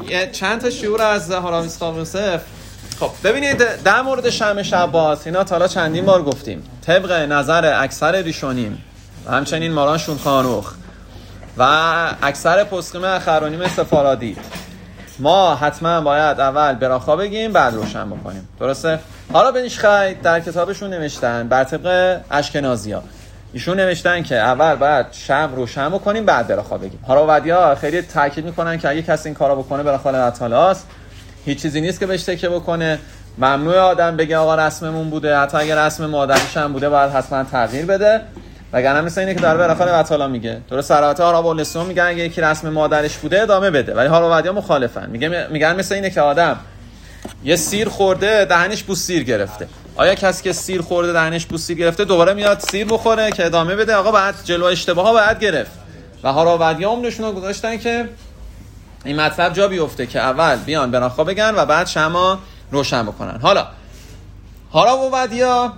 چند تا شعور از هارام اسحاق یوسف. خب ببینید در مورد شمع شباط اینا تا حالا چندین بار گفتیم طبق نظر اکثر ریشونیم و همچنین ماران شولخانروخ و اکثر پسخیم اخرونیم سفارادی ما حتما باید اول براخا بگیم بعد روشن بکنیم. درسته؟ حالا بن ایش خی در کتابشون نوشتن بر طبق اشکنازی‌ها ایشون نوشتن که اول باید شمع روشن بکنیم بعد براخا بگیم. هاراودیا خیلی تاکید میکنن که اگه کسی این کارا بکنه براخا لعنت‌اللاست، هیچ چیزی نیست که بهش تکیه بکنه. ممنوع آدم بگه آقا رسممون بوده، حتی اگه رسم مادریش هم بوده باید حتما تغییر بده، وگرنه مثل اینه که داره براخا لعنت‌الله میگه. درست سراحت هارابولسون میگن اگه یکی رسم مادرش بوده ادامه بده، ولی هاراودیا مخالفن، میگن مثل اینه که آدم یه سیر خورده دهنش بوسیر گرفته، آیا کسی که سیر خورده دهنش بوسیر گرفته دوباره میاد سیر بخوره که ادامه بده؟ آقا بعد جلو اشتباهها باید گرفت. و هاراودیا عمرشون رو گذاشتن که این مطلب جا بیفته که اول بیان براخا بگن و بعد شمع روشن بکنن. حالا هاراودیا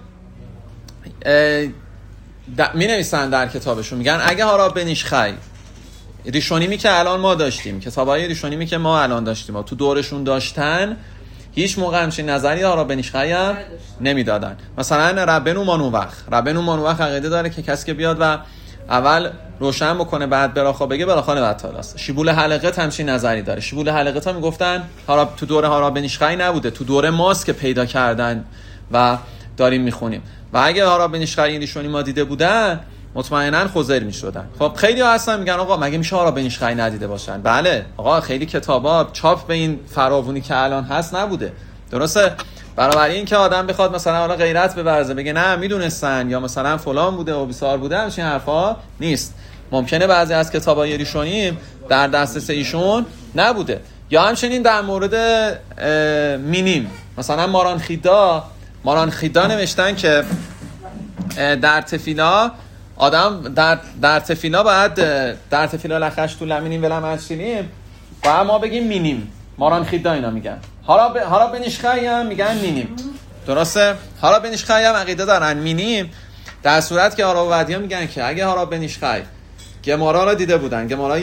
می نویسن در کتابشون، میگن اگه هارا بن ایش خی ریشونیمی که الان ما داشتیم، کتابای ریشونیمی که ما الان داشتیم و تو دورشون داشتن، هیچ موقع همچین نظری هارا بن ایش خی هم نمیدادن. مثلا ربنو مانوخ عقیده داره که کسی که بیاد و اول روشن بکنه بعد براخا بگه براخا لعنت‌الله. شیبول حلقه همچین نظری داره. شیبول حلقه ها میگفتن تو دوره هارا بن ایش خی نبوده، تو دوره ماست که پیدا کردن و داریم میخونیم. و اگه هارا بن ایش خی این ریشونی ما دیده بودن مطمئناً خضر میشدن. خب خیلی ها هستن میگن آقا مگه میشه هارا بن ایش خی ندیده باشن؟ بله آقا، خیلی کتابا چاپ به این فراوانی که الان هست نبوده. درسته؟ برای این که آدم بخواد مثلا حالا غیرت بورزه بگه نه میدونستن یا مثلا فلان بوده و بیسار بوده، همچین حرفا نیست. ممکنه بعضی از کتابای ریشونی در دسترس ایشون نبوده. یا همچنین در مورد مینیم، مثلا ماران خیدا نوشتن که در تفیلا آدم در تفیلا باید در تفیلا لخش تو لمینیم ولم اشتینیم و ما بگیم مینیم. ماران خیدا اینا میگن. هارا بن ایش خی هم میگن مینیم. درسته؟ هارا بن ایش خی هم عقیده دارن مینیم، در صورت که هاراودیا میگن که اگه هارا بن ایش خی گمارا رو دیده بودن، گمارا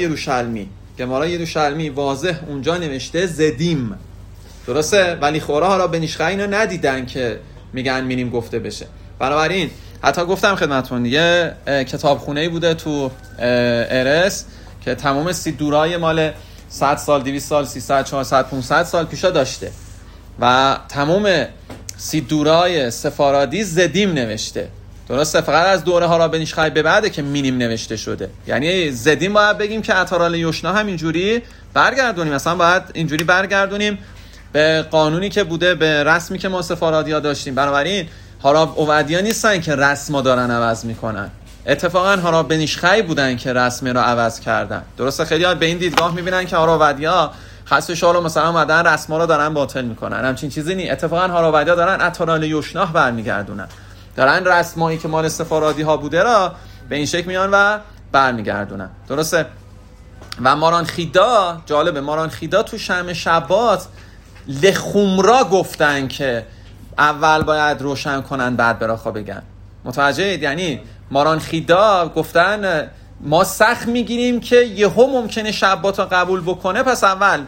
یروشلمی واضح اونجا نوشته زدیم. درسته؟ ولی خورا هارا بن ایش خی اینو ندیدن که میگن مینیم گفته بشه. بنابراین حتی گفتم خدمتتون یه کتابخونه‌ای بوده تو ارس که تمام سیدورای مال 100 سال 200 سال 300 400 500 سال پیشا داشته و تمام سیدورای سفارادی زدیم نوشته. درسته؟ فقط از دوره هارا بن ایش خی به بعده که مینیم نوشته شده. یعنی زدیم باید بگیم که اتارال یوشنا هم اینجوری برگردونیم، مثلا باید اینجوری برگردونیم به قانونی که بوده، به رسمی که ما سفارادی‌ها داشتیم. بنابراین هاراودیا نیستن که رسما دارن عوض میکنن، اتفاقا هارا بن ایش خی بودن که رسم رو عوض کردن. درسته؟ خیلی ها به این دیدگاه میبینن که هاراودیا خاصه شالو مثلا اومدن رسما رو دارن باطل میکنن. همچین چیزی نیست. اتفاقا هاراودیا دارن اتارال یوشناه برمیگردونن، دارن رسمایی که مال سفارادی ها بوده را به این شکل میان و برمیگردونن. درسته؟ و ماران خیدا، جالبه، ماران خیدا تو شمع شباط لخومرا گفتن که اول باید روشن کنن بعد براخا بگن. متوجهید؟ یعنی ماران خیدا گفتن ما سخت میگیریم که یهو ممکنه شباط رو قبول بکنه، پس اول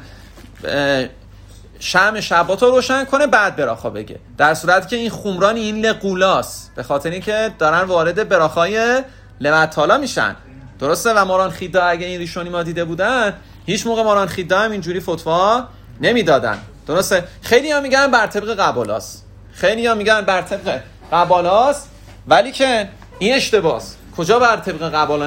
شمع شباط رو روشن کنه بعد براخا بگه، در صورت که این خمران این لقولاست، به خاطر اینکه دارن وارد براخای لعنت‌الله میشن. درسته؟ و ماران خیدا اگه این ریشونی ما دیده بودن هیچ موقع ماران خیدا هم اینجوری فتوا نمیدادن. درسته؟ خیلی ها میگن بر طبق قبالاست، ولی که این اشتباهه. کجا بر طبق قبالا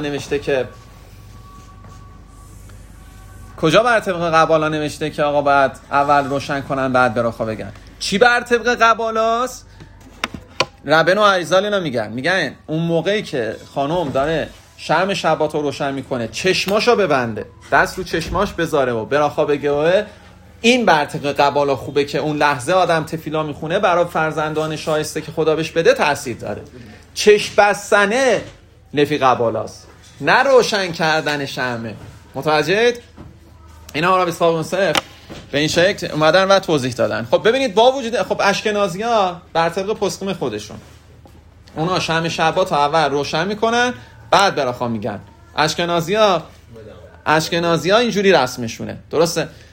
نوشته که آقا بعد اول روشن کنن بعد براخا بگن؟ چی بر طبق قبالاست؟ ربنو عریزال اینا میگن اون موقعی که خانم داره شمع شباط رو روشن میکنه چشماشو ببنده، دست رو چشماش بذاره و براخا بگه، این بر طبق قبالا خوبه که اون لحظه آدم تفیلا میخونه برای فرزندان شایسته که خدا بهش بده تأثیر داره. چشم بستنه نفی قبالاست، نه روشن کردن شمع. متوجهید؟ اینا هارام اسحاق یوسف به این شکل اومدن و توضیح دادن. خب ببینید با وجود اشکنازی‌ها بر طبق پسخیم خودشون اونا شمع شباط اول روشن میکنن بعد براخا میگن. اشکنازی‌ها اینجوری رسمشونه. درسته؟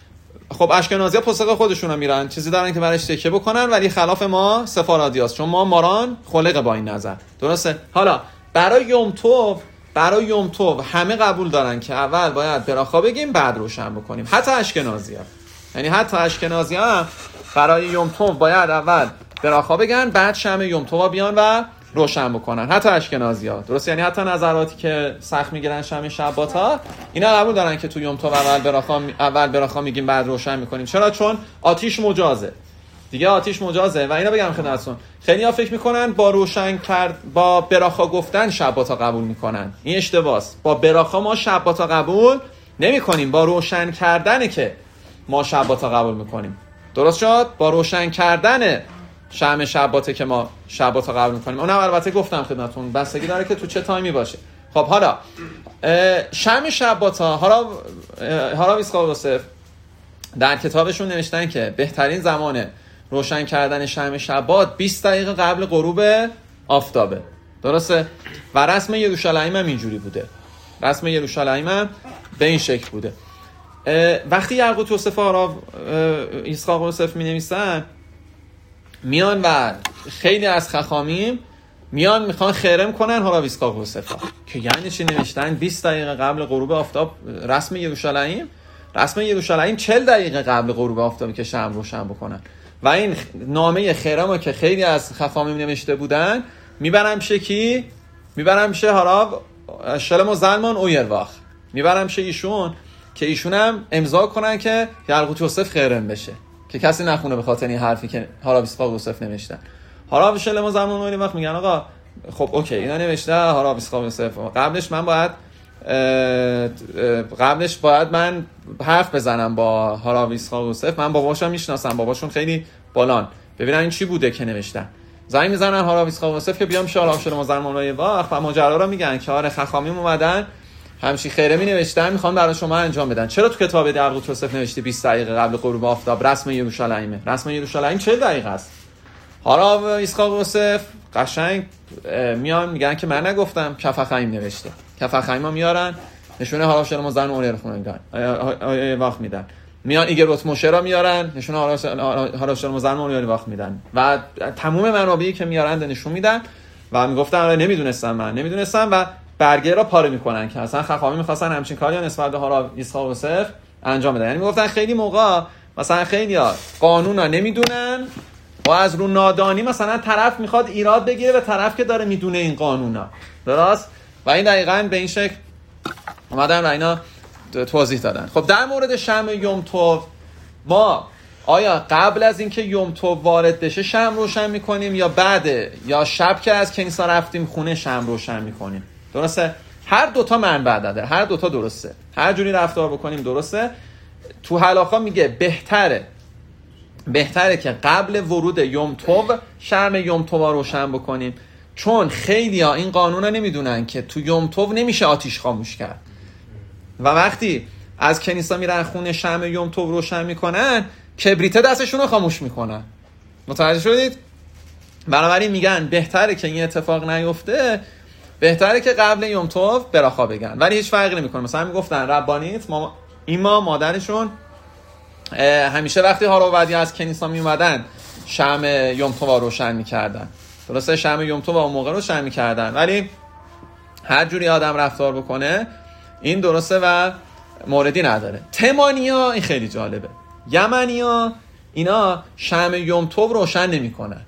خب اشکنازی‌ها پسق خودشون رو میرن، چیزی دارن که برش تکیه بکنن، ولی خلاف ما سفارادیاست، چون ما ماران خلق با این نظر. درسته؟ حالا برای یوم توب همه قبول دارن که اول باید براخا بگیم بعد روشن بکنیم، حتی اشکنازی‌ها. یعنی حتی اشکنازی‌ها هم برای یوم توب باید اول براخا بگن بعد شمع یوم توب بیان و روشن بکنن، حتی اشکنازی‌ها. درسته؟ یعنی حتی نظراتی که سخت میگیرن شمع شباتا، اینا قبول دارن که تو یوم توب اول براخا میگیم بعد روشن میکنیم. چرا؟ چون آتیش مجازه دیگه، آتیش مجازه. و اینا بگم خدمتتون، خیلی‌ها فکر میکنن با براخا گفتن شباتا قبول میکنن. این اشتباهه. با براخا ما شباتا قبول نمیکنیم، با روشن کردنه که ما شباتا قبول میکنیم. درست شد؟ با روشن کردن شمع شباته که ما شباتا قبول میکنیم. اونم البته گفتم خدمتتون بستگی داره که تو چه تایمی باشه. خب حالا شمع شباتا، هاراب ایسخاق یوسف در کتابشون نوشتن که بهترین زمان روشن کردن شمع شبات 20 دقیقه قبل غروب آفتابه. درسته؟ و رسم یروشلایم هم اینجوری بوده. رسم یروشلایم هم به این شکل بوده. وقتی یعقوت یوسف هاراب ایسخاق یوسف می نویسن، میان و خیلی از خخامیم میان میخوان خرم کنن هاراب ایسخاق یوسف که یعنی چی نوشتن 20 دقیقه قبل غروب آفتاب رسم یروشلایم؟ رسم یروشلایم 40 دقیقه قبل غروب آفتابی که شمع روشن بکنن. و این نامه خرمو که خیلی از خفامیم نوشته بودن میبرم شه کی؟ میبرم شه هاراب شلمو زلمان اویرواخ، میبرم شه ایشون که ایشون هم امضا کنن که یعقوت یوسف خرم بشه، که کسی نخونه به خاطر این حرفی که هاراب ایسخاق یوسف نوشتن. هاراب شلمو زلمان اویرواخ میگن آقا خب اوکی اینا نوشته هاراب ایسخاق یوسف، قبلش باید من حرف بزنم با هاراب ایسخاق یوسف، من باباشو میشناسم، باباشون خیلی بالان، ببینن این چی بوده که نوشتن. زنگ میزنن هاراب ایسخاق یوسف که بیام شالام شلمو زلمان اویرواخ و ماجرا رو میگن که آره خخامیم اومدن همچی خیرمی نوشتن میخوام برای شما انجام بدن. چرا تو کتاب یعقوت یوسف نوشته 20 دقیقه قبل غروب آفتاب رسم یروشلایم؟ رسم یروشلایم 40 دقیقه است. هاراب ایسخاق یوسف قشنگ میان میگن که من نگفتم، کفخیم نوشته. کفخیما میارن نشونه هاراب شلمو زلمان اویرواخ میدن. میان ایگروت موشه را میارن نشونه هاراب شلمو زلمان اویرواخ میدن و تمام منابعی که میارن نشون میدن و میگفتن نمیدونستم و برگه را پاره میکنن که اصلا خخامی میخواستن همچین کاری نسبت به هاراب ایسخاق یوسف انجام بدن. یعنی میگفتن خیلی موقع مثلا خیلی‌ها قانونا نمیدونن و از رو نادانی مثلا طرف میخواد ایراد بگیره به طرف که داره میدونه این قانونا. درست؟ و این دقیقاً به این شکل اومدن و اینا توضیح دادن. خب در مورد شمع یوم توب ما آیا قبل از اینکه یوم توب وارد بشه شمع روشن میکنیم یا بعد، یا شب که از کنیسا رفتیم خونه شمع روشن میکنیم؟ درسته؟ هر دوتا منبع داره، هر دوتا درسته، هر جوری رفتار بکنیم درسته. تو حلاخا میگه بهتره که قبل ورود یوم توب شمع یوم توب روشن بکنیم، چون خیلی‌ها این قانونا نمیدونن که تو یوم توب نمیشه آتیش خاموش کرد و وقتی از کنیسا میرن خونه شمع یوم توب روشن میکنن کبریته دستشون رو خاموش میکنن. متوجه شدید؟ بنابراین میگن بهتره که این اتفاق نیفته، بهتره که قبل یوم توب براخا بگن، ولی هیچ فرقی نمیکنه. مثلا میگفتن ربانیت ایما مادرشون همیشه وقتی هارابدی از کنیسا میومدن شمع یوم توب روشن میکردن. درسته؟ شمع یوم توب اون موقع روشن میکردن، ولی هر جوری آدم رفتار بکنه این درسته و موردی نداره. تمانیا این خیلی جالبه. یمنیا اینا شمع یوم توب روشن نمیکنن.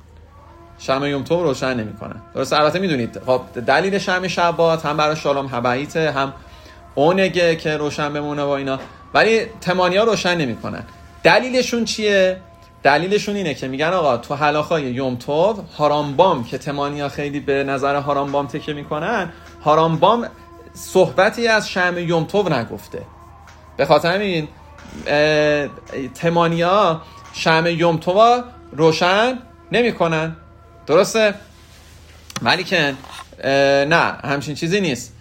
درسته؟ البته میدونید خب دلیل شمع شبات هم برای شالام هبعیت هم اونگه که روشن بمونه و اینا، ولی تمانیا روشن نمیکنن. دلیلشون چیه؟ دلیلشون اینه که میگن آقا تو حلاخای یوم توب هارامبام که تمانیا خیلی به نظر هارامبام تکیه میکنن، هارامبام صحبتی از شمع یوم توب نگفته، به خاطر همین تمانیا شمع یوم توب روشن نمیکنن. درسته؟ ولی که نه همچین چیزی نیست.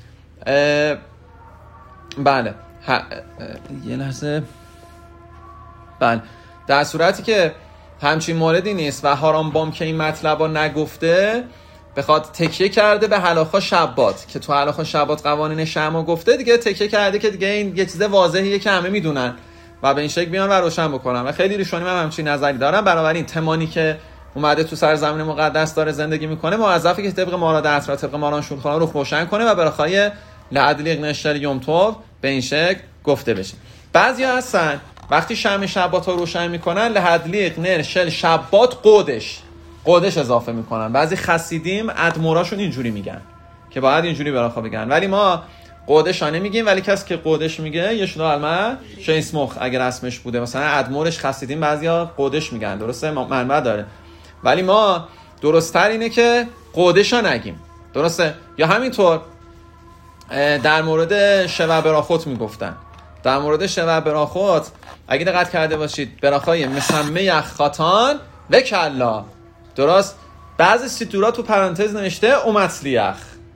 بله یه لحظه. بله در صورتی که همچین موردی نیست و هارامبام که این مطلب رو نگفته بخواد تکیه کرده به هلاخا شبات که تو هلاخا شبات قوانین شمع گفته، دیگه تکیه کرده که دیگه این یه چیز واضحیه که همه میدونن و به این شکل بیان و روشن بکنن. و خیلی ریشونی هم همچین نظری دارن. بنابراین تمانی که اومده تو سرزمین مقدس داره زندگی میکنه، موظفه که طبق مراد اطراء، طبق ماران شولخان رو روشن کنه و برای لعدلیق نشتر یوم توب به این شکل گفته بشه. بعضیا هستن وقتی شمع شبات رو روشن میکنن لحدلیق نرشل شبات قودش اضافه میکنن. بعضی خسیدیم ادموراشون اینجوری میگن که باید اینجوری براخا بگن، ولی ما قودش ها نمیگیم. ولی کسی که قودش میگه یشنا علمه شیسمخ اگر اسمش بوده، مثلا ادمورش خسیدیم بعضیا قودش میگن، درسته منبع داره، ولی ما درست‌تر اینه که قودش ها نگیم، درسته. یا همینطور در مورد شبع براخوت میگفتن. در مورد شبع براخوت اگه دقت کرده باشید براخای مسمه یخخاتان و کلا، درست. بعضی سیتورا تو پرانتز نوشته اومتلیخ،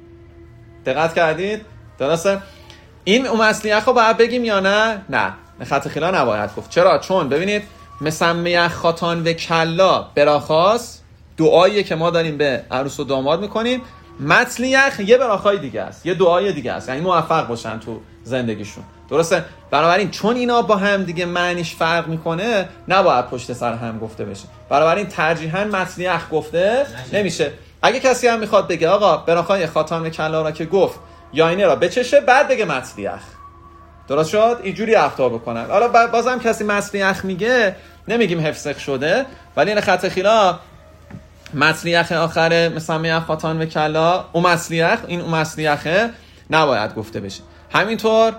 دقت کردید؟ درسته. این اومتلیخ رو باید بگیم یا نه خط خیلا نباید گفت. چرا؟ چون ببینید مسمه یخخاتان و کلا براخاس دعاییه که ما داریم به عروس و داماد میکنیم. متلیخ یه براخای دیگه است، یه دعای دیگه است، یعنی موفق باشن تو زندگیشون، درسته. بنابراین چون اینا با هم دیگه معنیش فرق میکنه نباید پشت سر هم گفته بشه. بنابراین ترجیحاً متلیخ گفته نمیشه. اگه کسی هم میخواد بگه آقا براخای خاتان و کلا را که گفت یا اینه را بچشه بعد بگه متلیخ، درست شد؟ اینجوری رفتار بکنن. حالا بازم کسی متلیخ میگه نمیگیم حفظ شده، ولی این خط خیلا متلیخ آخره مسمه خاتان و کلا این متلیخه نباید گفته بشه. همینطور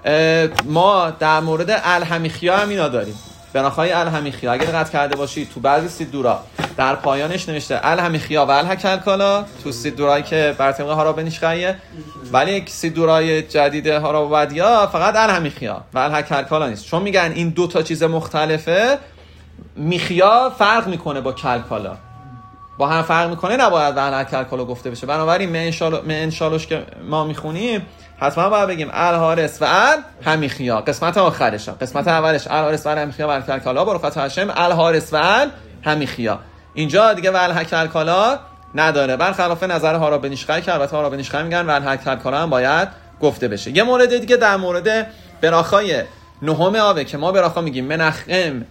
ما در مورد الهمیخیا هم اینا داریم. براخای الهمیخیا اگر دقت کرده باشید تو بعضی سیدورا در پایانش نوشته الهمیخیا و الهکلکالا، تو سیدورایی که بر طبق هارا بنیشخیه، ولی سیدورای جدید هارا و ودیا فقط الهمیخیا و الهکلکالا نیست، چون میگن این دو تا چیز مختلفه. میخیا فرق میکنه با کلکالا، با هم فرق میکنه، نباید الهکلکالا گفته بشه. بنابراین انشالوش که ما میخونیم حتما باید بگیم الهارس و الهمیخیا. قسمت آخرش، قسمت اولش الهارس و الهمیخیا و الکلکالا برکت هاشم، الهارس و الهمیخیا. اینجا دیگه و الهکلکالا نداره، برخلاف نظر هارا بنیشخای که البته هارا بنیشخای میگن و الهکلکالا هم باید گفته بشه. یه مورد دیگه در مورد براخای نهم آوه که ما براخا میگیم منخم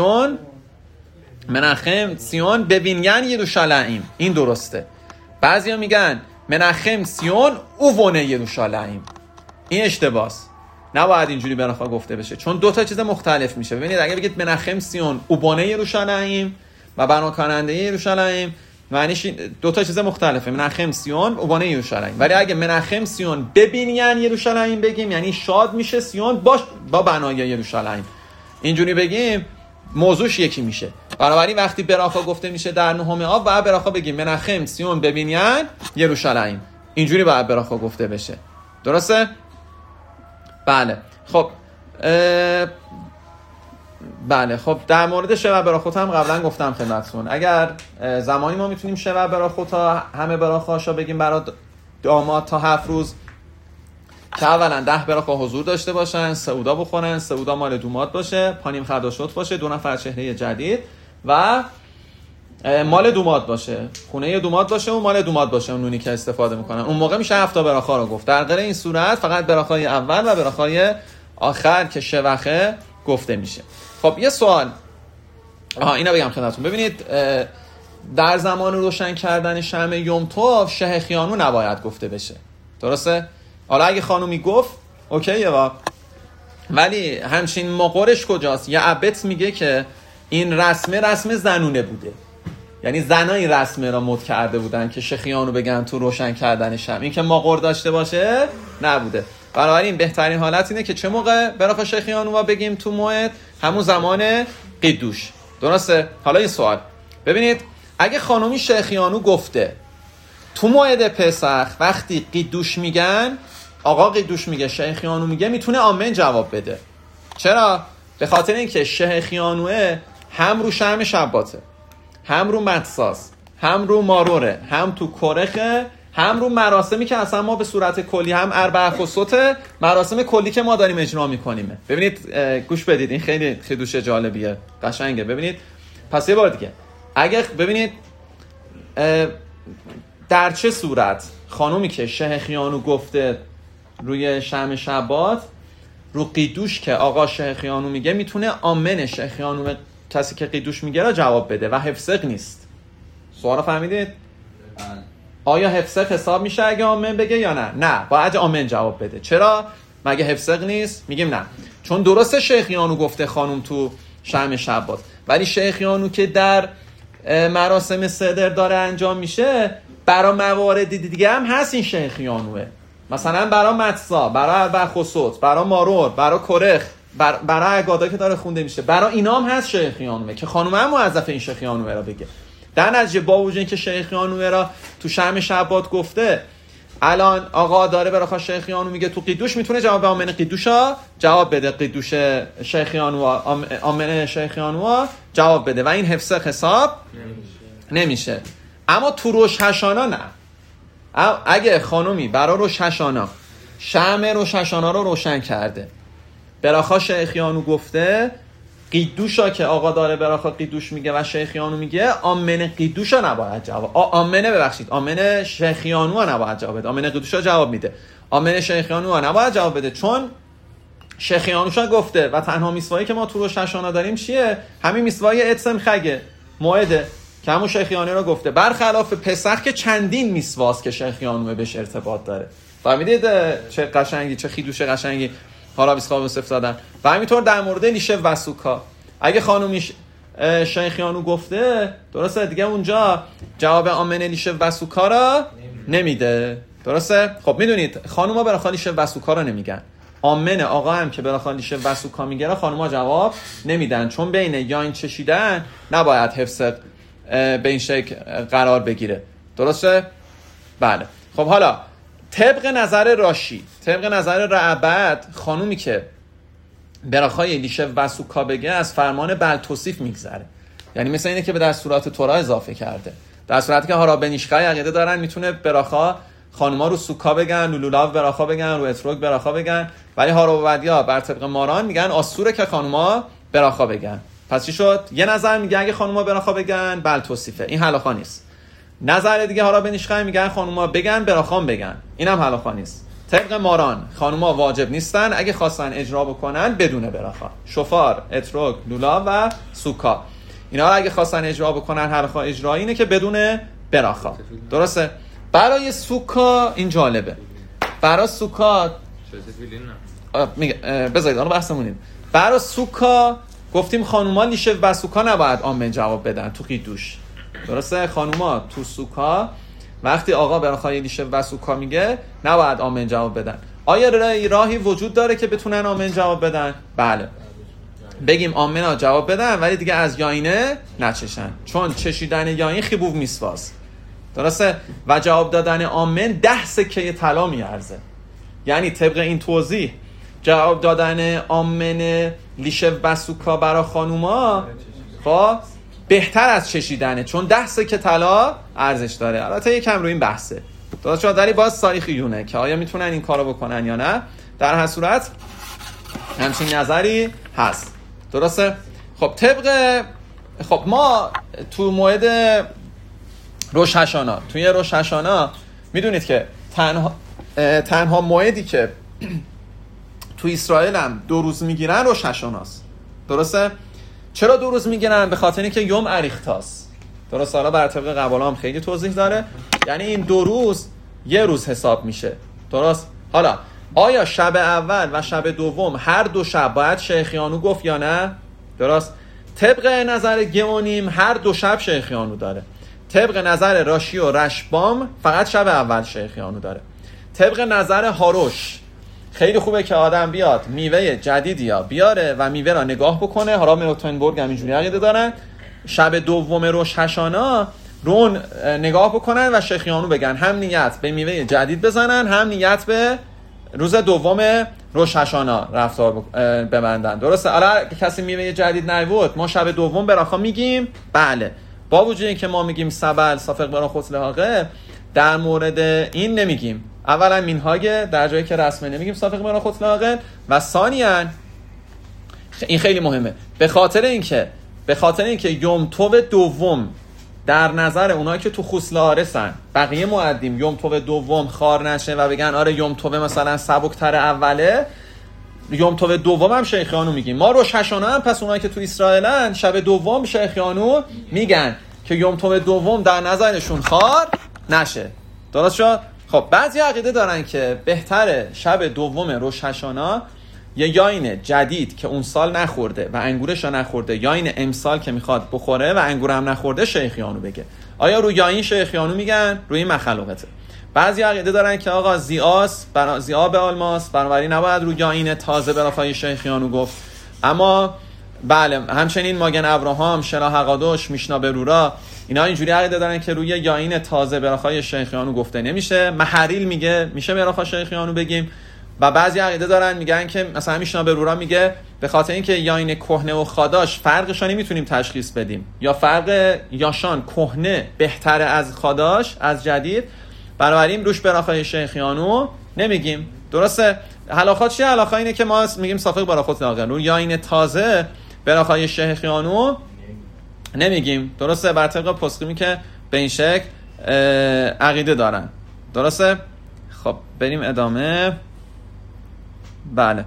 سیون ببینین یروشلایم. این درسته. بعضیا میگن منخم سیون اوونه یروشلایم. این اشتباهه، نباید اینجوری براخا گفته بشه، چون دو تا چیز مختلف میشه. ببینید اگه بگید منخم سیون اوونه یروشلایم و بنا کننده یروشلایم، معنیش دو تا چیز مختلفه، منخم سیون اوونه یروشلایم. ولی اگه منخم سیون ببینین یروشلایم بگیم یعنی شاد میشه سیون با بنای یروشلایم، اینجوری بگیم موضوعش یکی میشه. بنابراین وقتی براخا گفته میشه در نهم آب باید براخا بگیم منخم سیون ببینین یروشلایم، اینجوری باید براخا گفته بشه، درسته؟ بله خب در مورد شبع براخوت هم قبلا گفتم خدمتتون. اگر زمانی ما میتونیم شبع براخوت ها همه براخاشا بگیم برای داماد تا 7 روز که اولا 10 براخا حضور داشته باشن، سعودا بخورن، سعودا مال دوماد باشه، پانیم خداشت باشه، 2 نفر چهره جدید و مال دوماد باشه، خونه دوماد باشه و مال دوماد باشه اون نونی که استفاده میکنن. اون موقع میشه 7 براخا رو گفت. در غیر این صورت فقط براخای اول و براخای آخر که شوخه گفته میشه. خب یه سوال اینا بگم خدمتتون. ببینید در زمان روشن کردن شمع یوم توف شهخیانو نباید گفته بشه، درسته؟ حالا اگه خانومی گفت اوکیه، ولی همچین مقرش کجاست؟ یه عبت میگه که این رسم زنونه بوده، یعنی زنها این رسمه را مد کرده بودن که شخیانو بگن تو روشن کردن شمع. این که مقر داشته باشه نبوده. بنابراین بهترین حالت اینه که چه موقع براخا شخیانو بگیم تو موعد؟ همون زمان قیدوش، درسته؟ حالا یه سوال، ببینید اگه خانومی شخیانو گفته تو موعد پسخ وقتی قیدوش میگن، آقا قیدوش میگه شخیانو میگه، میتونه آمن جواب بده. چرا؟ به خاطر اینکه شخیانوه هم رو شرم شباته، هم رو مدساس، هم رو ماروره، هم تو کرخه، هم رو مراسمی که اصلا ما به صورت کلی هم اربع خصوصه مراسم کلی که ما داریم اجرا میکنیم. ببینید گوش بدید، این خیلی خیدوش جالبیه، قشنگه. ببینید پس یه بار دیگه اگه ببینید در چه صورت خانومی که شهخیانو گفته روی شم شبات رو قیدوش که آقا شیخیانو میگه میتونه آمن شیخیانو کسی که قیدوش میگه را جواب بده و حفظق نیست. سوال فهمیدید؟ آیا حفظق حساب میشه اگه آمن بگه یا نه؟ نه، باید آمن جواب بده. چرا؟ مگه حفظق نیست؟ میگیم نه، چون درسته شیخیانو گفته خانم تو شم شبات، ولی شیخیانو که در مراسم صدر داره انجام میشه برای موارد دیگه هم هست این شیخیانوه، مثلا برای متصا، برای البخصوت، برای مارور، برای کرخ، برای عقادا که داره خونده میشه، برای اینا هم هست شیخیانوه که خانم هم موظف این شیخیانوه را بگه. در نتیجه با وجود اینکه شیخیانوه را تو شم شبات گفته، الان آقا داره برای شیخیانو میگه تو قیدوش میتونه جواب آمن قیدوشا جواب بده، قیدوش شیخیانو آمن شیخیانو جواب بده و این حفظ حساب نمیشه. اما تو روش هشانا نه. اگه خانومی برای روش هشانا شمع روش هشانا رو روشن کرده، براخا شیخیانو گفته قیدوشا که آقا داره براخا قیدوش میگه و شیخیانو میگه آمن قیدوشا نباید جواب آمن شیخیانو نباید جواب بده، آمن قیدوشا جواب میده، آمن شیخیانو نباید جواب بده، چون شیخیانوشا گفته و تنها میسوایی که ما تو روش هشانا داریم چیه؟ همین میسوای اتسم خگه موعده که همون شیخیانو رو گفته، برخلاف پسخ که چندین میسواست که شیخیانو بهش ارتباط داره. فهمیدید چه قشنگی، چه خیدوش قشنگی حالا بیسخواب صفت دادن. و همینطور در مورد لیشه وسوکا، اگه خانومیش شیخیانو گفته درسته دیگه اونجا جواب آمن لیشه وسوکا را نمیده، درسته؟ خب میدونید خانوما برای لیشه وسوکا را نمیگن، آمن آقا هم که برای لیشه وسوکا میگه خانوما جواب نمیدن، چون بین یا این چشیدن نباید حفظ به این شکل قرار بگیره، درسته؟ بله. خب حالا طبق نظر راشی، طبق نظر رعبت، خانومی که براخای لیشه وسوکا بگه از فرمان بلتوصیف میگذره، یعنی مثل اینه که به دستورات تورا اضافه کرده، در صورتی که هارا بنیشخای عقیده دارن میتونه براخا خانوما رو سوکا بگن، لولاو براخا بگن، رو اتروک براخا بگن، ولی هارا و ودیا بر طبق ماران میگن آسوره که خانوما براخا بگن. پس چی شد؟ یه نظر میگه اگه خانوما براخا بگن بلتوصیفه، این حلاخا نیست. نظر دیگه هارا بنیشخای میگن خانوما بگن براخام بگن، اینم حلاخا نیست. طبق ماران خانوما واجب نیستن، اگه خواستن اجرا بکنن بدون براخا، شفار، اتروک، لولا و سوکا، اینا رو اگه خواستن اجرا بکنن حلاخا اجرایی اینه که بدون براخا، درسته؟ برای سوکا این جالبه، برای سوکا بذارید الان بحثمونیم. برای سوکا گفتیم خانوما لیشه و سوکا نباید آمن جواب بدن تو قیدوش، درسته؟ خانوما تو سوکا وقتی آقا براخای لیشه و سوکا میگه نباید آمن جواب بدن. آیا راهی وجود داره که بتونن آمن جواب بدن؟ بله، بگیم آمن ها جواب بدن ولی دیگه از یاینه نچشن، چون چشیدن یاین خیبوب میسواست، درسته؟ و جواب دادن آمن 10 سکه طلا میارزه، یعنی طبق این توضیح جواب دادن آمن لیشه و سوکا برای خانوما خب بهتر از چشیدنه، چون 10 سکه طلا ارزش داره. البته یکم رو این بحثه، درست شد، ولی باز تاریخیونه که آیا میتونن این کارو بکنن یا نه. در هر صورت همچین نظری هست، درسته؟ خب خب ما تو موعد روش هشانا، توی روش هشانا میدونید که تنها موعدی که تو اسرائیل هم 2 روز میگیرن روش هشاناست، درسته؟ چرا 2 روز میگیرن؟ به خاطر اینکه یوم اریختاست، درست؟ حالا بر طبق قبالا هم خیلی توضیح داره، یعنی این 2 روز یه روز حساب میشه، درست؟ حالا آیا شب اول و شب دوم هر 2 شب باید شیخیانو گفت یا نه؟ درست؟ طبق نظر گئونیم هر 2 شب شیخیانو داره، طبق نظر راشی و رشبام فقط شب اول شیخیانو داره، طبق نظر هاروش خیلی خوبه که آدم بیاد میوه جدیدی بیاره و میوه را نگاه بکنه. حالا مروتنبورگ هم اینجوری عقیده دارن، شب دوم روش هشانا رون نگاه بکنن و شیخیانو بگن، هم نیت به میوه جدید بزنن، هم نیت به روز دوم روش هشانا رفتار ببندن، درسته؟ حالا کسی میوه جدید نیورد ما شب دوم براخا میگیم بله، با وجود اینکه ما میگیم سبل صافق برا خطلهاقه، در مورد این نمیگیم. اولا مینهاگه در جایی که رسمه نمیگیم صافق برا خطلهاقه، و ثانیاً این خیلی مهمه به خاطر اینکه یوم تو دوم در نظر اونایی که تو خسلهارسن بقیه مؤدیم یوم تو دوم خار نشه و بگن آره یوم تو مثلا سبکتر اوله، یوم تov دوم هم شیخیانو میگیم. ما روش هشانه هم پس اونایی که تو اسرائیلن شب دوم شیخیانو میگن که یوم تov دوم در نظرشون خار نشه. درست شد؟ خب بعضی عقیده دارن که بهتره شب دوم روش هشانه یه یاین جدید که اون سال نخورده و انگورش رو نخورده، یاین امسال که میخواد بخوره و انگور هم نخورده شیخیانو بگه. آیا روی یاین شیخیانو میگن؟ روی این مخلوقته. بعضی عقیده دارن که آقا زیاب آلماس بنابراین نباید روی یاین تازه براخای شیخیانو گفت. اما بله همچنین ماگن ابراهام، شنا حقادوش، میشنا برورا اینا اینجوری عقیده دارن که روی یاین تازه براخای شیخیانو گفته نمیشه. محریل میگه میشه براخای شیخیانو بگیم. و بعضی عقیده دارن میگن که مثلا میشنا برورا میگه به خاطر اینکه یاین کهنه و خاداش فرقش رو نمیتونیم تشخیص بدیم، یا فرق یاشان کهنه بهتره از خاداش از جدید، بنابراین روش براخای شیخیانو نمیگیم. درسته؟ حلاخات چیه؟ حلاخا اینه که ما میگیم صافق براخوت لاغن رو یاین تازه براخای شیخیانو نمیگیم. درسته؟ بر طبق پسخیمی که به این شکل عقیده دارن. درسته؟ خب بریم ادامه. بله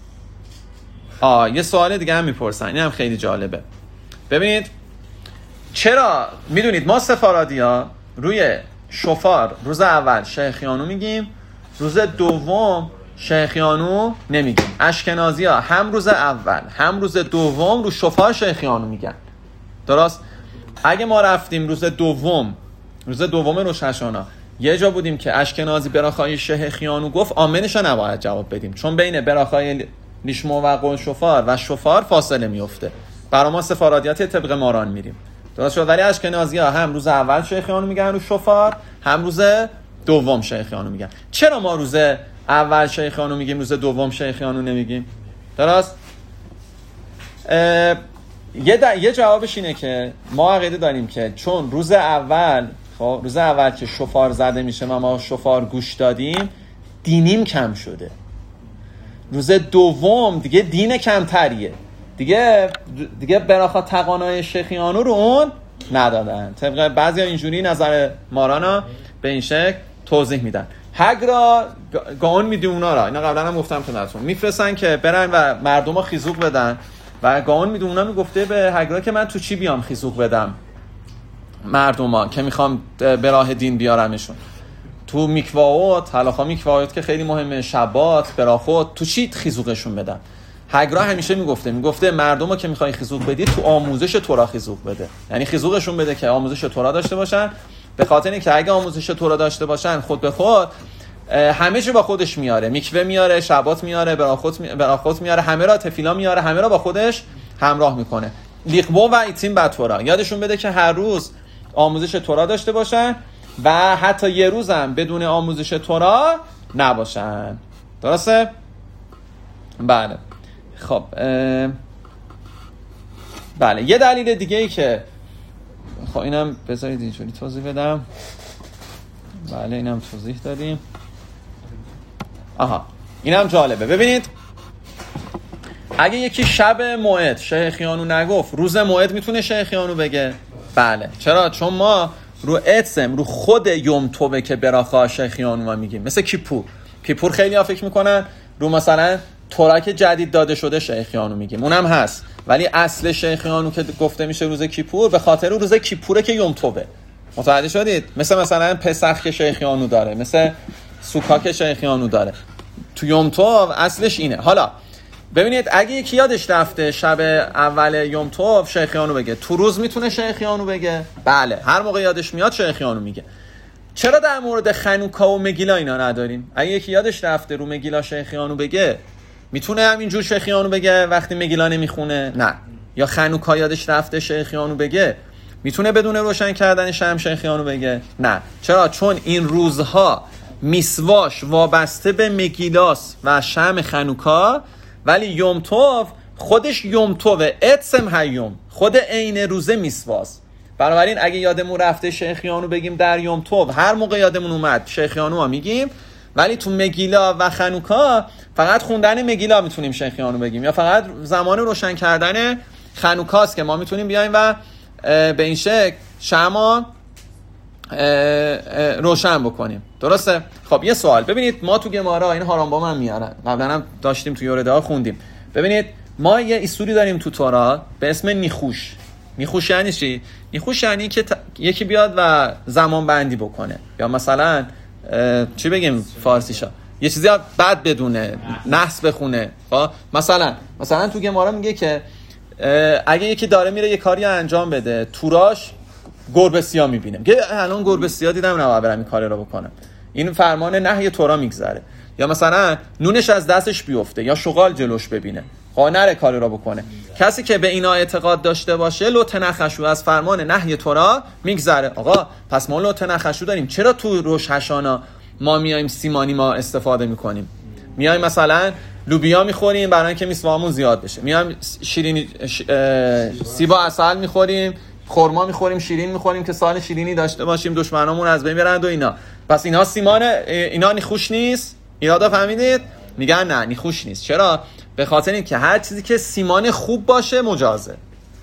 یه سوال دیگه هم میپرسن، این هم خیلی جالبه. ببینید چرا میدونید ما سفارادیا روی شفار روز اول شیخیانو میگیم، روز دوم شیخیانو نمیگیم. اشکنازی ها هم روز اول هم روز دوم رو شفار شیخیانو میگن. درست؟ اگه ما رفتیم روز دوم روش هشانا یه جا بودیم که اشکنازی براخای شیخیانو گفت، آمنش رو نباید جواب بدیم، چون بین براخای لیشمو و قول شفار و شفار فاصله میفته. برای ما سفارادیات طبق ماران میریم. درست شد؟ ولی اشکنازی ها هم روز اول شیخیانو میگن رو شفار، هم روز دوم شیخیانو میگن. چرا ما روز اول شیخیانو میگیم روز دوم شیخیانو نمیگیم؟ درست؟ یه جوابش اینه که ما عقیده داریم که چون روز اول که شفار زده میشه و ما شفار گوش دادیم دینیم کم شده. روز دوم دیگه دین کمتریه، دیگه براخا تقانای شیخیانو رو اون ندادن. طبق بعضی ها اینجوری نظر مارانا به این شکل توضیح میدن. هگرا گاون میدی اونا را، اینا قبلا هم گفتم خدمتتون، میفرستن که برن و مردم ها خیزوق بدن و گاون میدی اونا میگفته به هگرا که من تو چی بیام خیزوق بدم مردم ها که میخوام به راه دین بیارمشون؟ تو میکواوت، حالا میکواوت که خیلی مهمه، شبات، براخوت، تو چی خیزوقشون بدن؟ هگرا همیشه میگفته مردم ها که میخوای خیزوق بدی تو آموزش تورا خیزوق بده، یعنی خیزوقشون بده که آموزش تورا داشته باشن، به خاطر اینکه اگه آموزش تورا داشته باشن خود به خود همه چی با خودش میاره، میکوه میاره، شبات میاره، براخوت میاره، همه را تفیلا میاره، همه را با خودش همراه میکنه. لیقبو و ایتیم با تورا، یادشون بده که هر روز آموزش تورا داشته باشن و حتی یه روزم بدون آموزش تورا نباشن. درسته؟ بله. خب بله یه دلیل دیگه ای که خب اینم بذارید اینجوری توضیح بدم. بله اینم توضیح دادیم. اینم جالبه. ببینید اگه یکی شب موعد شیخیانو نگفت، روز موعد میتونه شیخیانو بگه؟ بله. چرا؟ چون ما رو اتسم رو خود یوم توبه که براخا شیخیانو ما میگیم. مثل کیپور خیلی ها فکر میکنن رو مثلا تورک جدید داده شده شیخیانو میگیم، اونم هست، ولی اصل شیخیانو که گفته میشه روز کیپور به خاطر روز کیپوره که یوم توبه. متوجه شدید؟ مثلا پسخ که شیخیانو داره، مثل سوکا که شیخیانو داره، تو یوم توب اصلش اینه. حالا ببینید اگه یکی یادش رفته شب اول یوم توب شیخیانو بگه، تو روز میتونه شیخیانو بگه؟ بله، هر موقع یادش میاد شیخیانو میگه. چرا در مورد خنوکا و مگیلا اینا نداریم؟ اگه یکی یادش رفته رو مگیلا شیخیانو بگه، میتونه همینجور شیخیانو بگه وقتی مگیلا نمیخونه؟ نه. یا خنوکا یادش رفته شیخیانو بگه، میتونه بدون روشن کردن شمع شیخیانو بگه؟ نه. چرا؟ چون این روزها میسواش وابسته به مگیلاس و شمع خنوکا، ولی یوم توب خودش یوم توبه، اتسم هیوم، خود عین روزه میسواس. بنابراین اگه یادمون رفته شیخیانو بگیم در یوم توب، هر موقع یادمون اومد شیخیانو ها میگیم، ولی تو مگیلا و خنوکا فقط خوندن مگیلا میتونیم شیخیانو بگیم، یا فقط زمان روشن کردن خنوکاست که ما میتونیم بیایم و به این شکل شمع روشن بکنیم. درسته؟ خب یه سوال، ببینید ما تو گمارا این هارامبام هم میارن، قبلا هم داشتیم تو یورده ها خوندیم. ببینید ما یه ایسوری داریم تو تورا به اسم نیخوش. نیخوش یعنی چی؟ نیخوش یعنی که یکی بیاد و زمان بندی بکنه، یا مثلا چی بگیم فارسیشا، یه چیزی بد بدونه، نحس بخونه. مثلا تو گمارا میگه که اگه یکی داره میره یه کاری انجام بده، توراش گربه سیاه میبینه، که الان گربه سیاه دیدم نباید برم این کاری رو بکنم، این فرمان نهی تورا میگذره. یا مثلا نونش از دستش بیفته یا شغال جلوش ببینه، نره کاری رو بکنه. کسی که به اینا اعتقاد داشته باشه لوت نخشو از فرمان نهی تورا میگذره. آقا پس ما لوت نخشو داریم، چرا تو روش هشانا ما میایم سیمانی ما استفاده میکنیم؟ میایم مثلا لوبیا میخوریم برای اینکه میسوامون زیاد بشه، میایم شیرینی سیب و عسل میخوریم، خرما میخوریم، شیرین میخوریم که سال شیرینی داشته باشیم، دشمنامون از بین برند و اینا. پس اینا سیمانه، اینا نیخوش نیست. ایرادا فهمیدید؟ میگن نه نیخوش نیست. چرا؟ به خاطر اینکه هر چیزی که سیمان خوب باشه مجازه،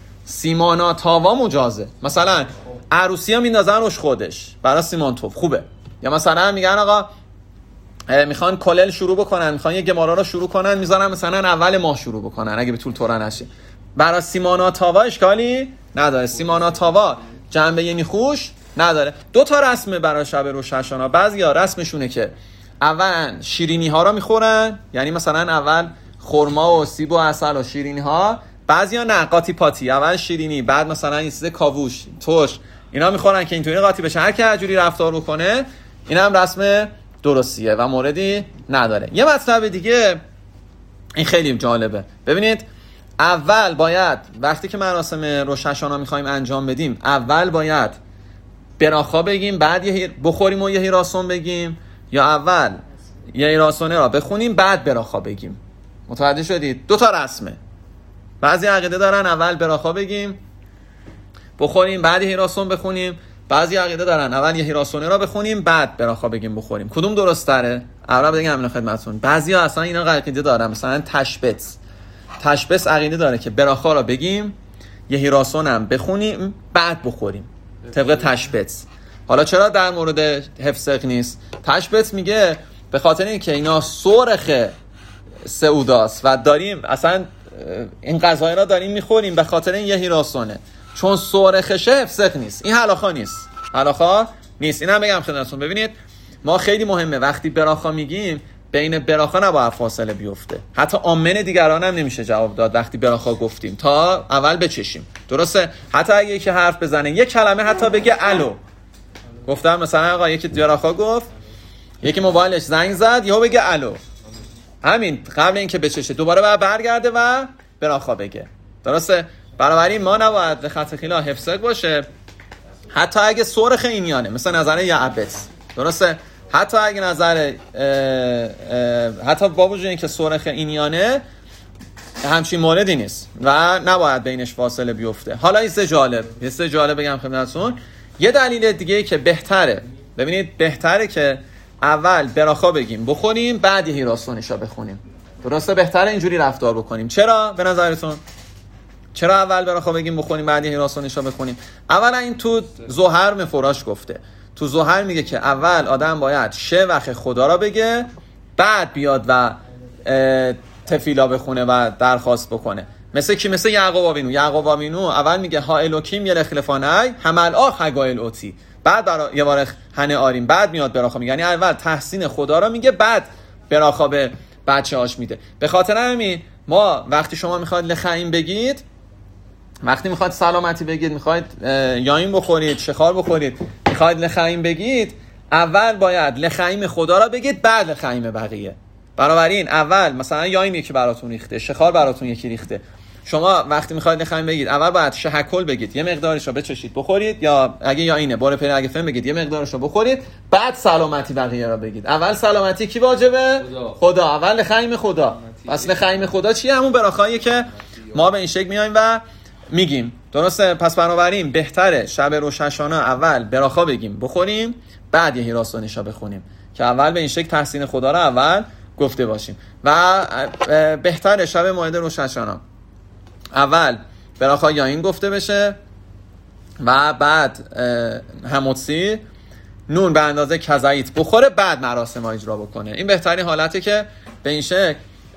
سیمانا تاوا مجازه. مثلا عروسی ها میندازن روش خودش برای سیمان توف خوبه. یا مثلا میگن آقا میخوان کلل شروع بکنن، میخوان یه گمارا رو شروع کنن، میذارن مثلا اول ماه شروع بکنن اگه به طول تورا نشه. برای سیمانا تاوا اشکالی نداره، سیمانا تاوا جنبه یعنی خوش نداره. دو تا رسمه برای شب روش هشانا. بعضیا رسمشونه که اول شیرینی ها رو میخورن، یعنی مثلا اول خرما و سیب و عسل و شیرینی ها. بعضیا نه، قاطی پاتی، اول شیرینی بعد مثلا یه چیز کاووش ترش اینا میخورن که اینطوری قاطی بشه، هر کی هر جوری رفتار بکنه. این هم رسم درستیه و موردی نداره. یه مطلب دیگه این خیلی جالبه، ببینید اول باید وقتی که مراسم روش هشانا میخوایم انجام بدیم، اول باید براخا بگیم بعد یه بخوریم و یه هیراسون بگیم، یا اول یه هیراسونه را بخونیم بعد براخا بگیم؟ متوجه شدید؟ دو تا رسمه. بعضی عقیده دارن اول براخا بگیم بخوریم بعد هیراسون بخونیم، بعضی عقیده دارن اول یه هیراسونه را بخونیم بعد براخا بگیم بخوریم. کدوم درست تره؟ اول بگم همین خدمتتون. بعضیا اصلا اینا عقیده دارن، مثلا تشبث عقیده داره که براخا را بگیم یه هیراسون هم بخونیم بعد بخوریم طبق تشبث. حالا چرا در مورد حفظ نیست؟ تشبث میگه به خاطر اینکه اینا سرخ سعوداست و داریم اصلا این غذای را داریم میخوریم به خاطر این یه هیراسونه، چون سرخشه حفظ نیست. این حلاخا نیست. این هم بگم خدمتتون. ببینید ما خیلی مهمه وقتی براخا میگیم بین براخا نباید فاصله بیفته. حتی آمن دیگران هم نمیشه جواب داد وقتی براخا گفتیم تا اول بچشیم. درسته؟ حتی اگه یکی حرف بزنه یک کلمه حتی بگه الو، گفتم مثلا آقا یکی براخا گفت، یکی موبایلش زنگ زد یهو بگه الو، همین قبل اینکه بچشه دوباره بعد برگرده و براخا بگه. درسته؟ بنابراین ما نباید به خط خیلا حفظ باشه حتی اگه سرخ اینیانه، مثل نظر یعبس. درسته؟ حتی اگه نظر حتی با وجود اینکه سرخ اینیانه همچین موردی نیست و نباید بینش فاصله بیفته. حالا یه سه جالب بگم خدمتتون. یه دلیل دیگه که بهتره، ببینید بهتره که اول براخا بگیم بخونیم بعد هیراسونشا بخونیم. درسته؟ بهتره اینجوری رفتار بکنیم. چرا به نظرتون؟ چرا اول براخا بگیم بخونیم بعد هیراسونشا بخونیم؟ اولا این تو زهر مفراش گفته. تو زهر میگه که اول آدم باید شوخ خدا را بگه بعد بیاد و تفیلا بخونه و درخواست بکنه. مثل کی؟ مثل یعقوب آوینو اول میگه ها الوکیم یه لخلفانای همال آخ هگایل اوتی، بعد برای یه بار هنه آریم، بعد میاد براخا میگه. یعنی اول تحسین خدا را میگه بعد براخا به بچه‌هاش میده. به خاطر همین ما وقتی شما میخواید لخیم بگید، وقتی میخواید سلامتی بگید، میخواید یایم بخورید، شخار بخورید، میخواید لخیم بگید، اول باید لخیم خدا را بگید بعد لخیم بقیه. بنابراین اول مثلا یایم یکی براتون ریخته، شخار براتون یکی ریخته، شما وقتی میخواید لخیم بگید اول باید شهکل بگید، یه مقدارش رو بچشید بخورید، یا اگه یا اینه بار پری اگه فهم بگید یه مقدارش رو بخورید بعد سلامتی بقیه را بگید. اول سلامتی کی واجبه؟ خدا. اول لخیم خدا. پس لخیم خدا چیه؟ همون براخاییه که ما به این شکل میایم و میگیم. درسته؟ پس بنابراین بهتره شب روش هشانا اول براخا بگیم بخوریم بعد یه هیراسونشا بخونیم که اول به این شکل تحسین خدا رو اول گفته باشیم. و بهتره شب موعد روش هشانا اول براخا یا این گفته بشه و بعد هموتسی نون به اندازه کذاییت بخوره بعد مراسم ها اجرا بکنه. این بهترین حالته که به این شکل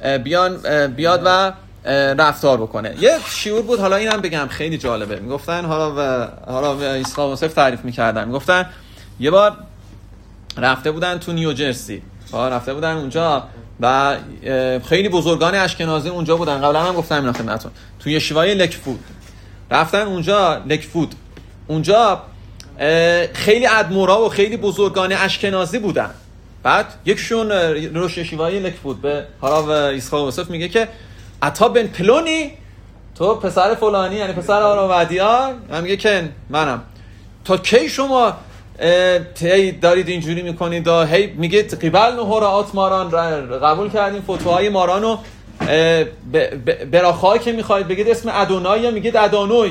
بیاد و رفتار بکنه. یه شعور بود، حالا اینم بگم خیلی جالبه. میگفتن حالا اسحاق یوسف تعریف میکردن، میگفتن یه بار رفته بودن تو نیوجرسی، رفته بودن اونجا و خیلی بزرگان اشکنازی اونجا بودن. قبلا هم گفتم اینا خدمتتون، تو یشیوای لکفود رفتن اونجا. لکفود اونجا خیلی ادمورا و خیلی بزرگان اشکنازی بودن. بعد یکشون روش یشیوای لکفود به حالا اسحاق یوسف میگه که عطا بن پلونی، تو پسر فلانی، یعنی پسر آراودیا. من میگه که منم. تا کی شما دارید اینجوری میکنید؟ هی میگید قبل نهورات ماران، قبول کردیم فتواهای مارانو. براخای که میخواید بگید اسم ادونای یا میگید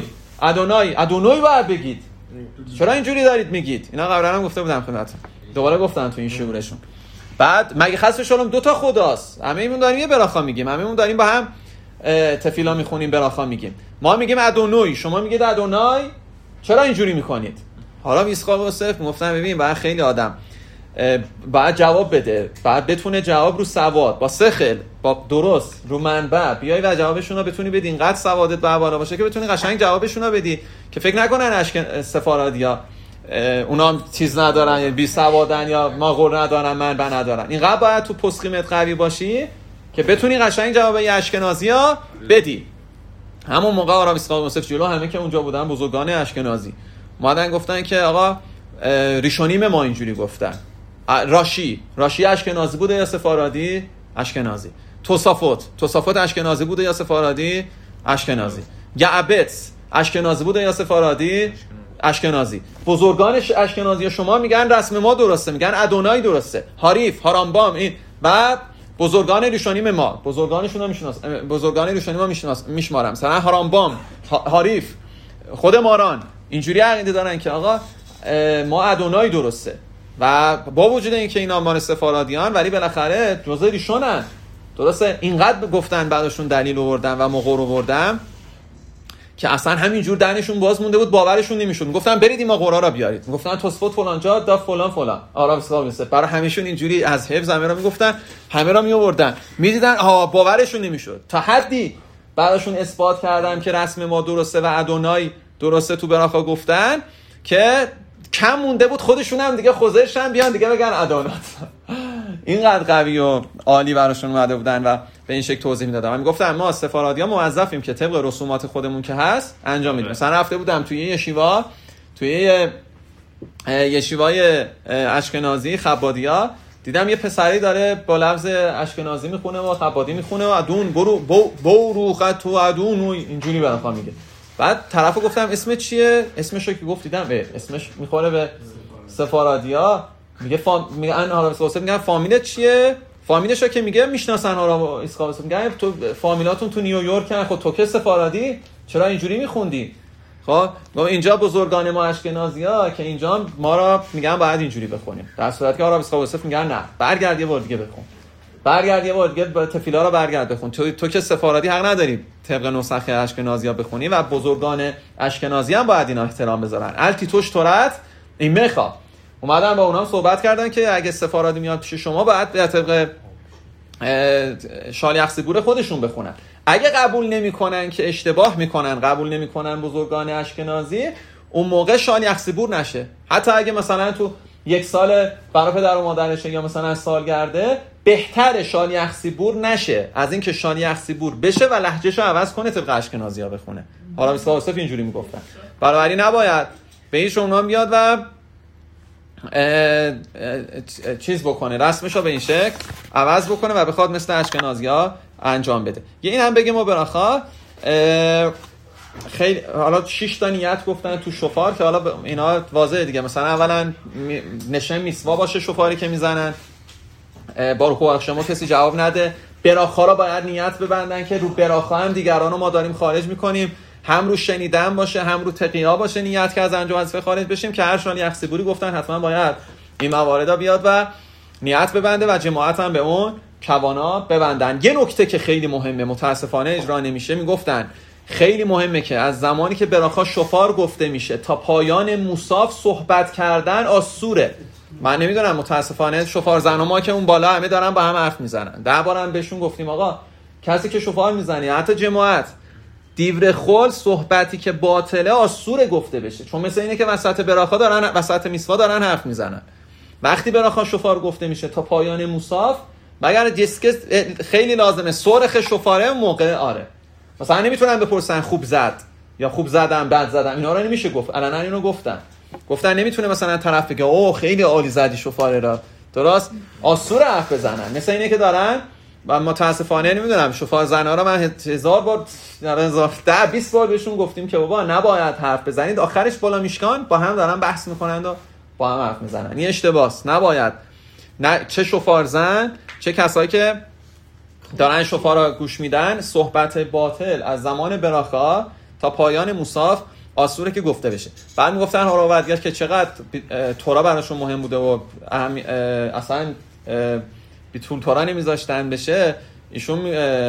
ادونای باید بگید. چرا اینجوری دارید میگید؟ اینا قبلا هم گفته بودم خدمتتون، دوباره گفتم تو این شعورشون. بعد مگه خاص شلوم دو تا خداست؟ همه‌مون داریم یه براخا میگیم، همه‌مون داریم با هم تفیلا میخونیم، براخا میگیم. ما میگیم ادونای، شما میگید ادونای، چرا اینجوری میکنید؟ حالا اسحاق یوسف گفتن ببین بعد خیلی آدم بعد جواب بده، بعد بتونه جواب رو سواد با سخل با درست رو منبع بیای و جوابشون رو بتونی بدی. اینقدر سوادت بالا باشه که بتونی قشنگ جوابشون رو بدی که فکر نکنن سفارادیا اونا چیز ندارن یا بی سوادن یا ماغور ندارن منبع ندارن. اینقدر باید تو پسخیمت قوی باشی که بتونی قشنگ جواب اشکنازیا بدی. همون موقع آرام اسحاق یوسف جلو همه که اونجا بودن بزرگان اشکنازی اومدن گفتن که آقا ریشونیم ما اینجوری گفتن. راشی اشکنازی بوده یا سفارادی؟ اشکنازی. توسافت اشکنازی بوده یا سفارادی؟ اشکنازی. یعبت اشکنازی بوده یا سفارادی؟ اشکنازی. بزرگان اشکنازی شما میگن رسم ما درسته، میگن ادونای درسته. حریف، هارامبام، این بعد بزرگان ریشونیم ما، بزرگان ریشونیم ما میشمارم. مثلا هارامبام، حریف، خود ماران اینجوری عقیده دارن که آقا ما ادونای درسته و با وجود اینکه اینا مال سفارادیان ولی بالاخره جزء ریشونن. درسته؟ اینقدر گفتن بعدشون دلیل آوردن و مقر آوردن که اصلا همینجور دهنشون باز مونده بود، باورشون نمیشد. گفتن برید این مقرا را بیارید. گفتن توسفت فلان جا دا فلان آرام اسحاق یوسف. برای همیشون اینجوری از حفظ همه را میگفتن، همه را میآوردن، میدیدن باورشون نمیشد. تا حدی بعدشون اثبات کردن که رسم ما درسته و ادونای درسته تو براخا گفتن که کم مونده بود خودشون هم دیگه خوزشن بیان دیگه بگن ادونات. اینقدر قوی و عالی براشون اومده بودن و به این شکل توضیح میدادم. من گفتم ما سفارادی‌ها موظفیم که طبق رسومات خودمون که هست انجام میدیم. مثلا رفته بودم توی یشیوا، توی یشیوای اشکنازی خبادیا، دیدم یه پسری داره با لفظ اشکنازی میخونه و خبادی میخونه و ادون برو خط و ادون اینجوری برام میگه. بعد طرفو گفتم اسم چیه؟ اسمشو که گفت دیدم اسمش میخوره به سفارادیا. میگه آرام اسحاق میگن فامیلت چیه؟ فامیلشو که میگه میشناسن آرام اسحاق میگن تو فامیلاتون تو نیویورکن، خب تو که سفارادی چرا اینجوری میخوندی؟ خب اینجا بزرگان ما اشکنازی‌ها که اینجا ما را میگن باید اینجوری بخونیم، در صورتی که آرام اسحاق میگن نه برگرد یه بار دیگه بخون، برگرد یه بار دیگه تفیلا رو برگرد بخون. تو که سفارادی حق نداری طبق نسخ اشکنازی‌ها بخونی و بزرگان اشکنازی هم باید اینا احترام بذارن. التی توش تورت این میخواد. اومدن با اونام صحبت کردن که اگه سفارادی میاد پیش شما باید به طبق شالیخ سیبور خودشون بخونن. اگه قبول نمیکنن که اشتباه میکنن، قبول نمیکنن بزرگان اشکنازی، اون موقع شالیخ سیبور نشه. حتی اگه مثلا تو یک سال برای پدر و مادرشه یا مثلا سالگرده، بهتره شالیخ سیبور نشه از اینکه شالیخ سیبور بشه و لهجهشو عوض کنه طبق اشکنازی‌ها بخونه. حالا اسحاق یوسف اینجوری میگفتن. برای نباید به این شما بیاد و چیز بکنه، رسمشو به این شکل عوض بکنه و بخواد مثل اشکنازی‌ها انجام بده. یه این هم بگیم و براخا خیلی حالا 6 تا نیت گفتن تو شفار که حالا اینا واضحه دیگه. مثلا اولا نشه میسوا باشه شفاری که میزنن، با رکوع شما کسی جواب نده. براخا را باید نیت ببندن که رو براخا هم دیگرانو ما داریم خارج میکنیم، هم رو شنیدن باشه هم رو تقیا باشه نیت که از انجام وظیفه خارج بشیم. که هر شالیخ سیبوری گفتن حتما باید این مواردا بیاد و نیت ببنده و جماعت هم به اون کوانا ببندن. یه نکته که خیلی مهمه متاسفانه اجرا نمیشه، میگفتن خیلی مهمه که از زمانی که براخا شفار گفته میشه تا پایان موساف صحبت کردن آسوره. من نمیدونم متاسفانه شفار زن و ما که اون بالا همه دارن با هم حرف میزنن. 10 بارم بهشون گفتیم آقا کسی که شفار میزنی حتی جماعت دیور خل صحبتی که باطله آسوره گفته بشه، چون مثل اینه که وسط براخا دارن وسط میسوا دارن حرف میزنن. وقتی براخا شفار گفته میشه تا پایان موساف مگر جسکه خیلی لازمه سرخ شفاره موقع آره. مثلا نمیتونن بپرسن خوب زد یا خوب زدم بد زدم، اینا رو نمیشه گفت. الان اینو گفتن نمیتونه مثلا طرف بگه اوه خیلی عالی زدی شفاره را، درست آسور حرف بزنن. مثلا اینه که دارن و متاسفانه نمیدونم شفار زنا رو من 1000 بار 20 بار بهشون گفتیم که بابا نباید حرف بزنید، آخرش بالا میشکان با هم دارن بحث میکنند و با هم حرف میزنن. این اشتباهه، نباید. نه چه شفار زن چه کسایی که دارن شفار را گوش میدن صحبت باطل از زمان براخا تا پایان موساف آسوره که گفته بشه. بعد میگفتن هاراودیار که چقدر تورا براشون مهم بوده و اصلا بیتول تورا نمیذاشتن بشه. ایشون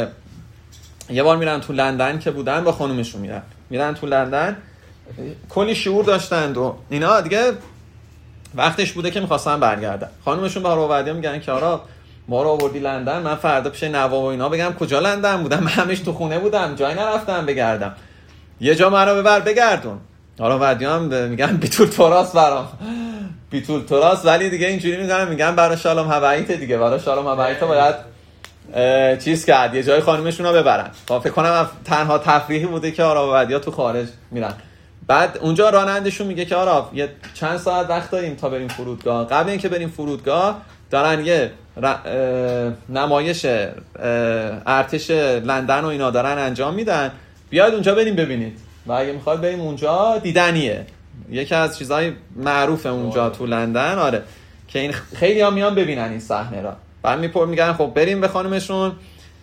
یه بار میرن تو لندن که بودن با خانومشون میرن تو لندن، کلی شعور داشتند و اینا دیگه وقتش بوده که میخواستن برگردن. خانومشون به هاراودیار میگن که آرا ما رو آوردی لندن، من فردا پیش نواب و اینا بگم کجا لندن بودم، من همش تو خونه بودم جایی نرفتم بگردم، یه جا منو ببر بگردون. هاراودیار هم میگن بیتول توراس برام بیتول توراس، ولی دیگه اینجوری میگن برای شالوم هواییت دیگه، برای شالوم هواییت باید چیز کرد یه جای خانومشون رو ببرن. فکر کنم تنها تفریحی بوده که هاراودیار تو خارج میرن. بعد اونجا رانندشون میگه که آرا یه چند ساعت وقت داریم تا بریم فرودگاه، قبل اینکه بریم فرودگاه دارن یه نمایش ارتش لندن و اینا دارن انجام میدن، بیاید اونجا بریم ببینید و اگه میخواد بریم اونجا دیدنیه، یکی از چیزهای معروفه اونجا تو لندن. آره که این خیلی ها میان ببینن این صحنه را. بعد میگن خب بریم به خانمشون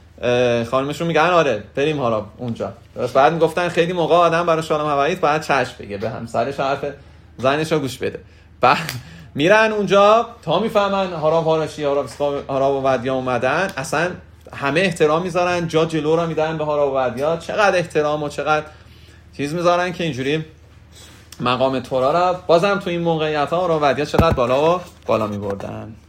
میگن آره بریم حالا اونجا. بعد میگفتن خیلی موقع آدم برای شالوم هواییت باید چشم بگه به همسرش، حرف زنش رو گوش بده. بعد میرن اونجا تا میفهمن هاراودیار اومدن، اصلا همه احترام میذارن، جا جلو را میدن به هاراودیار، چقدر احترام و چقدر چیز میذارن که اینجوری مقام تورا را بازم تو این موقعیت ها هاراودیار چقدر بالا میبردن.